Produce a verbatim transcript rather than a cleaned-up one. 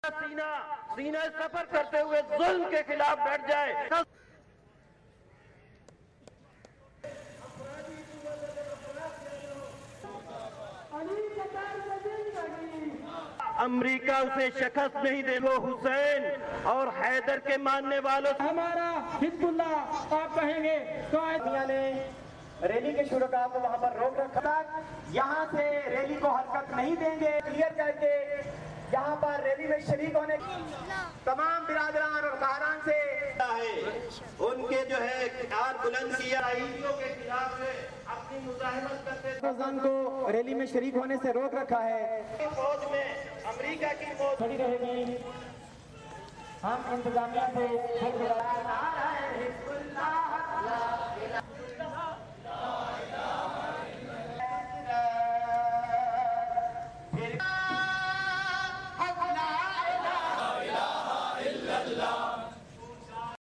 सीना सीना सफर करते हुए जुल्म के खिलाफ डट जाए। अमेरिका उसे शिकस्त नहीं दे। वो हुसैन और हैदर के मानने वालों हमारा हिजबुल्लाह आप कहेंगे तो ने रैली के शुरुआत को वहां पर रोक रखा। यहाँ से रैली को हरकत नहीं देंगे। क्लियर करके यहाँ पर रैली में शरीक होने तमाम बिरादरान और खारान से है उनके जो है कार बुलंद किया के खिलाफ अपनी मुजाहिमत करते को रैली में शरीक होने से रोक रखा है। फौज में अमेरिका की फौज खड़ी रहेगी। हम इंतजामिया से La ilaha illallah